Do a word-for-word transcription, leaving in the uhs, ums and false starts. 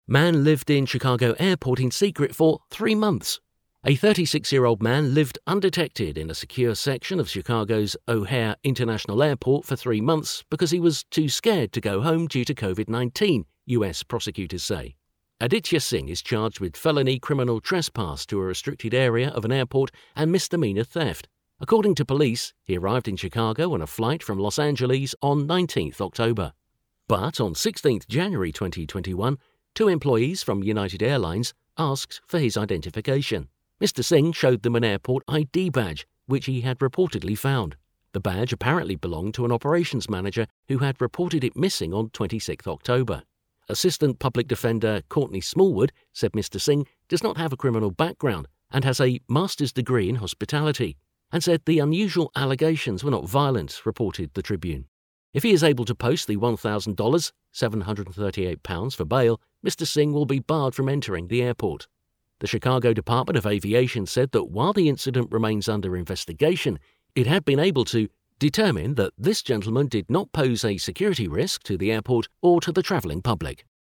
Man lived in Chicago airport in secret for three months. A thirty-six-year-old man lived undetected in a secure section of Chicago's O'Hare International Airport for three months because he was too scared to go home due to covid nineteen, U S prosecutors say. Aditya Singh is charged with felony criminal trespass to a restricted area of an airport and misdemeanor theft. According to police, he arrived in Chicago on a flight from Los Angeles on nineteenth October. But on sixteenth January twenty twenty-one, two employees from United Airlines asked for his identification. Mister Singh showed them an airport I D badge, which he had reportedly found. The badge apparently belonged to an operations manager who had reported it missing on twenty-sixth October. Assistant Public Defender Courtney Smallwood said Mister Singh does not have a criminal background and has a master's degree in hospitality, and said the unusual allegations were not violent, reported the Tribune. If he is able to post the one thousand dollars, seven hundred thirty-eight pounds for bail, Mister Singh will be barred from entering the airport. The Chicago Department of Aviation said that while the incident remains under investigation, it had been able to determine that this gentleman did not pose a security risk to the airport or to the travelling public.